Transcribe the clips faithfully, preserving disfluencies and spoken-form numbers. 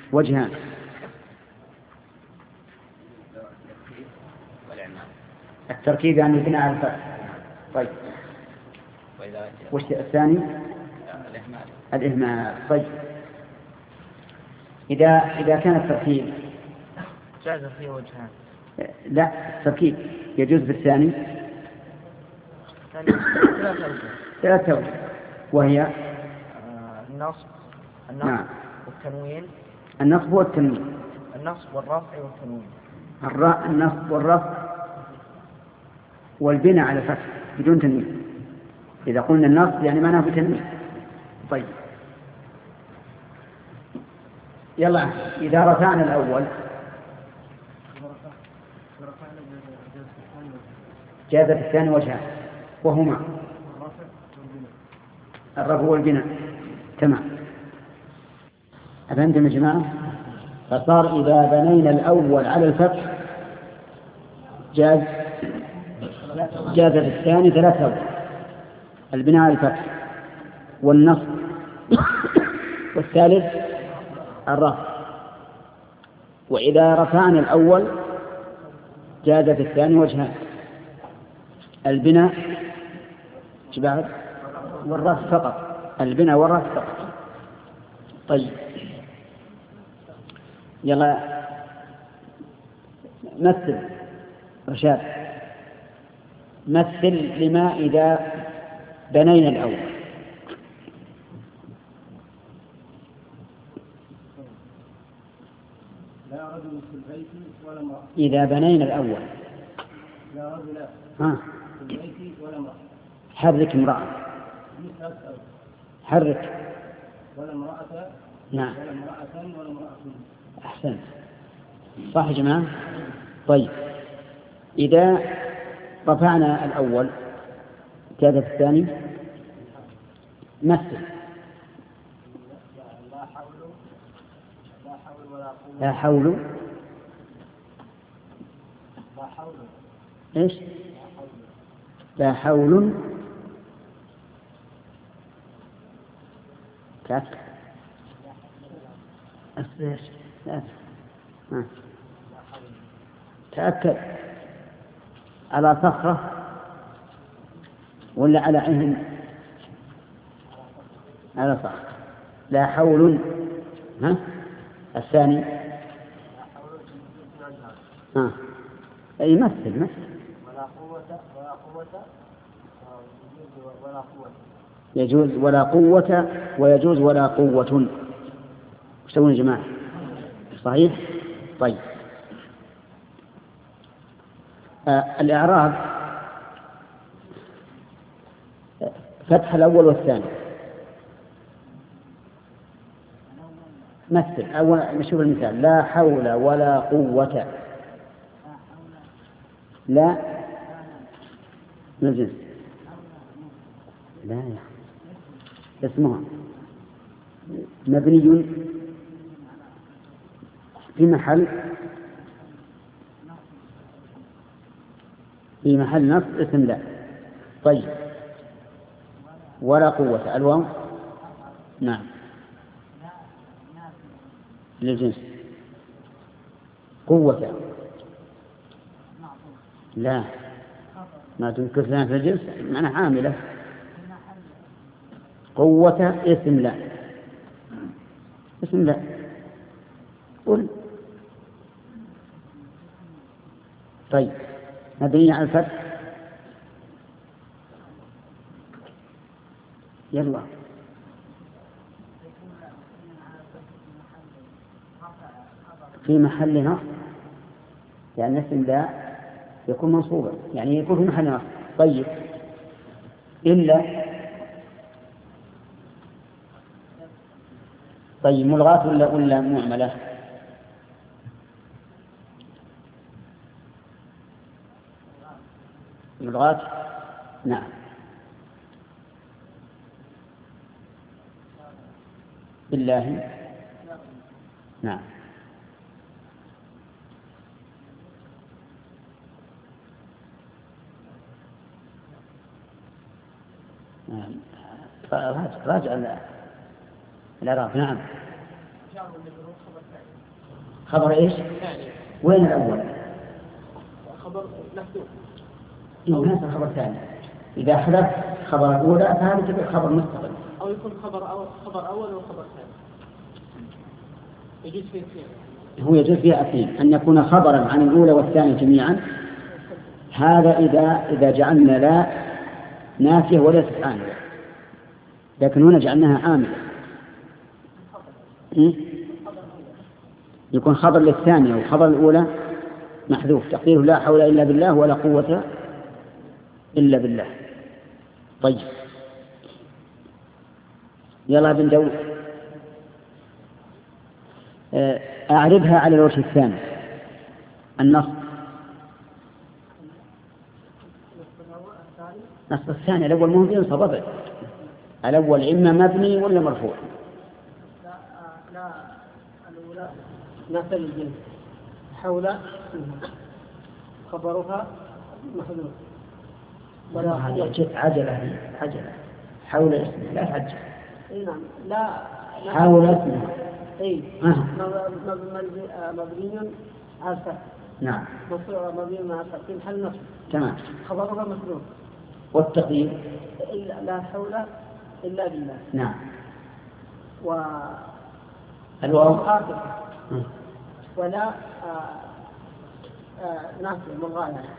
وجهان. التركيب يعني البناء على الفتح. طيب وش الثاني؟ الإهمال. طيب إذا إذا كان التركيب جاز فيه وجهان. لا، التركيب يجوز بالثاني ثلاثة وجه، وهي النصب النصب نعم. والتنوين. النصب والتنوين. النصب والرفع والتنوين. الراء النصب والرفع والبناء على الفتح بدون تنوين. إذا قلنا النصب يعني معناه بتنوين. طيب يلا إذا رفعنا الأول جاز الثاني وجهان، وهما الرفع والبناء. تمام. أفهمتم يا جماعة؟ فصار إذا بنينا الأول على الفتح جاز جاز الثاني ثلاثة وجه: البناء على الفتح والنصب والثالث الرفع. وإذا رفعنا الأول جاز في الثاني وجهان: البناء والرفع فقط. البناء والرفع فقط. طيب يلا مثل رشاد، مثل لما إذا بنينا الأول. لا رجل في البيت ولا امرأة. إذا بنينا الأول لا رجل ها في البيت ولا امرأة. حرك امرأة. حرك ولا امرأة. نعم. ولا امرأة ولا امرأة. أحسنت، صح يا جماعة. طيب إذا رفعنا الأول جاز الثاني. مثل لا حول لا حول ولا قوة. لا حول لا حول إيش لا حول تأكد أصبر لا ها. تأكد على صخرة ولا على عين؟ على صخرة. لا حول. ها الثاني ها أي مثل مثل ولا قوة ولا قوة ولا قوة. يجوز ولا قوة ويجوز ولا قوة. وش تقولون يا جماعة؟ صحيح. طيب آه الإعراب فتح الأول والثاني. مثل أول نشوف المثال: لا حول ولا قوة. لا نجز لا يا اسمها مبني في محل في محل نصب اسم لا. طيب ولا قوة الواو نعم للجنس. قوة لا ما تنكر لنا في الجنس معنى عاملة. قوة اسم لا اسم لا. قل طيب مبني على الفتح. يلا في محل نصب يعني اسم لا يكون منصوبا يعني يكون في محل نصب. طيب إلا طيب ملغاة ولا ولا معملة؟ ملغاة نعم. بالله نعم. نعم راجع راجع الإعراب. نعم خبر إيش؟ وين الأول؟ خبر محذوف. ليس خبر ثاني. إذا حذف خبر الأولى فهذا تبقى خبر مستقل. أو يكون خبر أول خبر أول وخبر ثاني. يجوز فيه اثنين. هو يجوز فيها اثنين، أن يكون خبرا عن الأولى والثانية جميعا. هذا إذا إذا جعلنا لا نافية وليست عاملة، لكن هنا جعلناها عاملة. يكون خبر للثانية وخبر الأولى محذوف، تقديره لا حول إلا بالله ولا قوة إلا بالله. طيب يلا بن داود أعربها على الوجه الثاني. النصب نصب الثاني الأول مهم ينصب أبدا. الأول إما مبني ولا مرفوع. لا لا الأولى مثل الجنس حول خبرها محذوف. ولا هذه جت عجلة عجلة حول اسمه لا تعجل. اي نعم لا حول اسمه اي آه. مبني على الفتح. نعم مصروع مبني على الفتح في محل نصب. تمام. خبرها محذوف. والتقدير إلا لا حول إلا بالله. نعم. و الواو خاطئة ولا آه آه نافية ملغاة يعني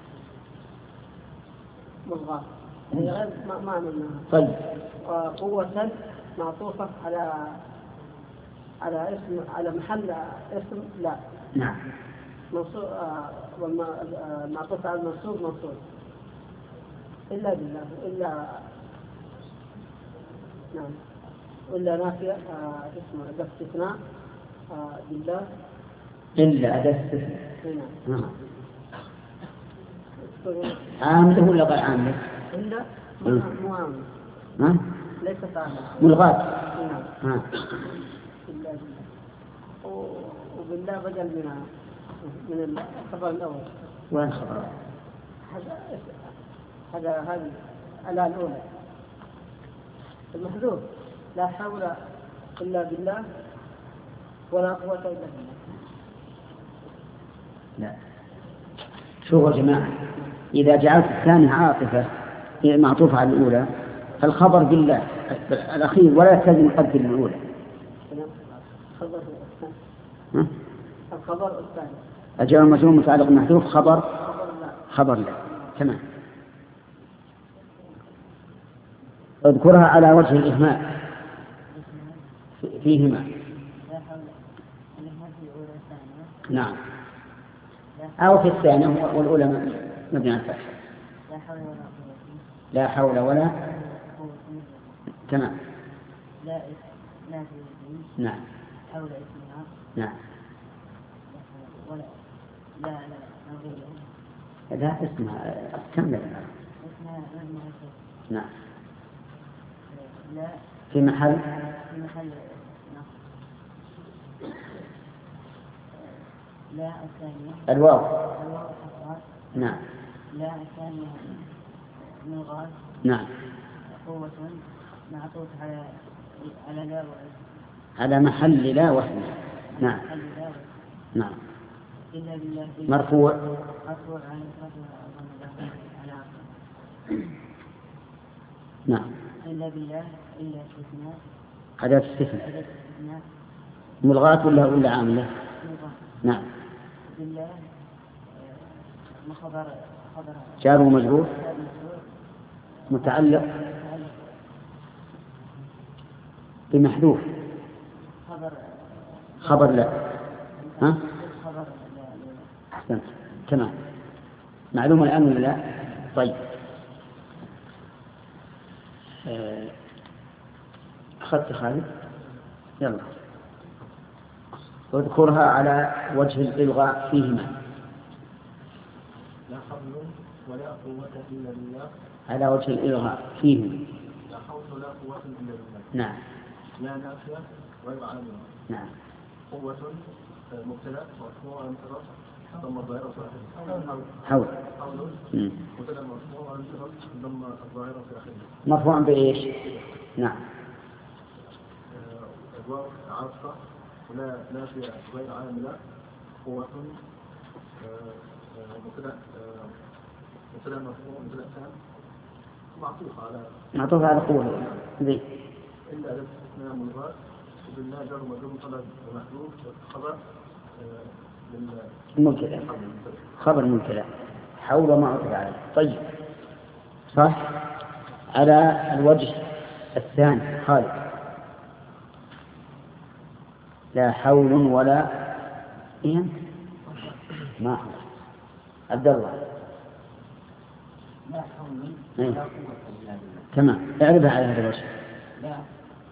ملغاة هي غير ما ما منها. طيب. قوة معطوفة على على اسم على محل اسم لا. نعم. منصوب معطوفة على المنصوب منصوب إلا بالله إلا نعم إلا نافية آه اسمه أداة استثناء آه بالله إلا أداة استثناء. نعم. عامله ولا غير عامله؟ إلا مو عامل. ها؟ ليست عامل. ملغاة. نعم. ها. إلا بالله. وبالله بدل من من الخبر الأول. وين خبر؟ هذا هذا هذه على الأولى. المحذوف لا حول إلا بالله ولا قوة إلا بالله. لا. شوفوا يا جماعة، إذا جعلت الثانية عاطفة معطوفة على الأولى فالخبر بالله الأخير ولا يلتزم يقدر الأولى. الخبر ها؟ الخبر الثاني. الجواب المجرور متعلق بالمحذوف خبر خبر لا. خبر لا. تمام. اذكرها على وجه الإهمال فيهما. نعم. أو في الثانية والأولى مبني على الفتح. لا حول ولا تمام. لا نافي. نعم. حول اسمها. نعم. ولا لا لا لا لا اسمها كمل. اسمها نعم. لا في محل في محل نصب. لا الثانية الواو. الواو حصاد. نعم. لا الثانية ملغاة. نعم. قوة معطوف على على لا واسم. على محل لا واسم. نعم. محل لا واسم. نعم. إلا بالله. مرفوع. مرفوع عن على نعم. إلا بالله إلا استثناء. أداة استثناء. أداة استثناء. ملغاة ولا ولا عاملة؟ ملغاة. نعم. بالله ما خبر خبر جار ومجرور متعلق بمحذوف خبر خبر لا. ها؟ خبر أحسنت. تمام. معلومة الآن ولا لا؟ طيب. أخذت خالد؟ يلا. واذكرها على وجه الإلغاء فيهما. لا حول ولا قوة إلا بالله. على وجه الإلغاء فيهما. لا حول ولا قوة إلا بالله. نعم. لا نافية غير عاملة. نعم. قوة مبتدأ مرفوع عن الرفع ضم الظاهرة في آخره. حول. حول مبتدأ مرفوع عن الرفع ضم الظاهرة في آخره. مرفوع بإيش؟ نعم. الواو عاطفة ولا نافية غير عاملة قوة مبتدأ مبتدأ مرفوع مبتدأ تام معطوف على معطوف على قوة ذي إلا أداة استثناء ملغاة وبالله جر ومجرور طلب ومحذوف خبر مبتدأ خبر مبتدأ حول ما عطف عليه. طيب صح. على الوجه الثاني خالد لا حول ولا إيه ما عبد الله لا حول إيه؟ ولا قوة إلا بالله. تمام اعرفها على هذا الوجه. لا لا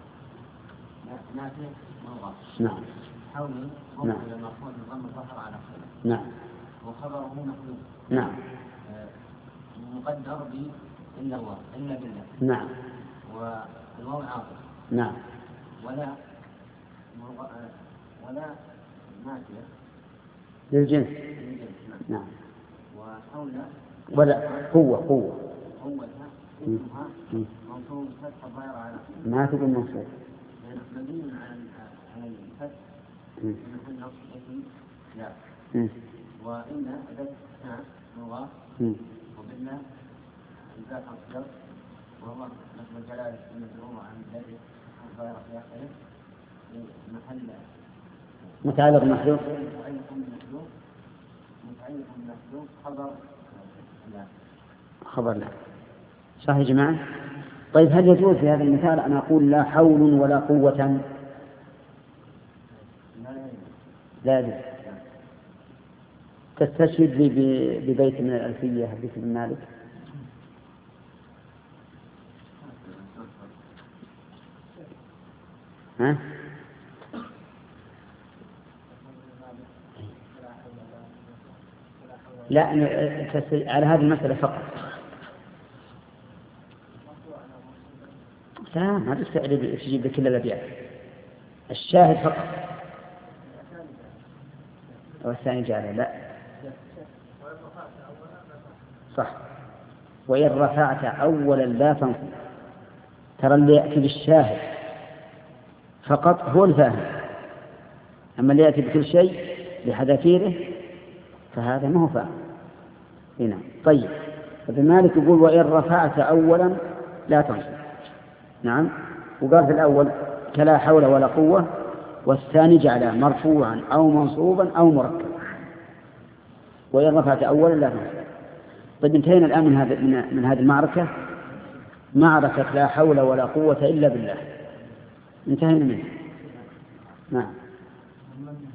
نافع موضع نعم حول نعم. مفعول مرفوع بضم الظهر على خير نعم وخبره محذوف نعم آه، مقدر ب إلا الله إلا بالله نعم والواو عاطف نعم ولا مرغ- آه، ولا نافية للجنس للجنس. نعم وحول ولا قوة قوة قوتها مم. اسمها مم. منصوب فتح الظاهر على ما تقول منصوب. مبني على على الفتح مم. في محل نصب اسم لا مم. وإن أداة استثناء مضاف مم. وبالله الباء حرف وهو مثل الجلالة المجرور عن ذلك الظاهر في آخره في محل متعلق محذوف متعلق بالمحذوف متعلق بالمحذوف خبر لا خبر لا. صح يا جماعة. طيب هل يجوز في هذا المثال أن أقول لا حول ولا قوة؟ لا لا لا يجوز. تستشهد لي ب- ببيت من الألفية بيت بن مالك. ها؟ لا أنا- تست- على هذه المسألة فقط. لا ما تستعجل تجيب لك كل الأبيات الشاهد فقط. والثاني جعله لا صح. وإن رفعت أولا لا تنصب. ترى اللي يأتي بالشاهد فقط هو الفاهم، أما اللي يأتي بكل شيء بحذافيره فهذا ما هو فاهم هنا. طيب ابن مالك يقول وإن رفعت أولا لا تنصب. نعم. وقال في الأول كلا حول ولا قوة والثاني جعله مرفوعا أو منصوبا أو مركبا. وإن رفعت أولا لا تنصب. طيب انتهينا الآن من هذه من, من هذه المعركة، معركة لا حول ولا قوة إلا بالله، انتهينا منها. نعم.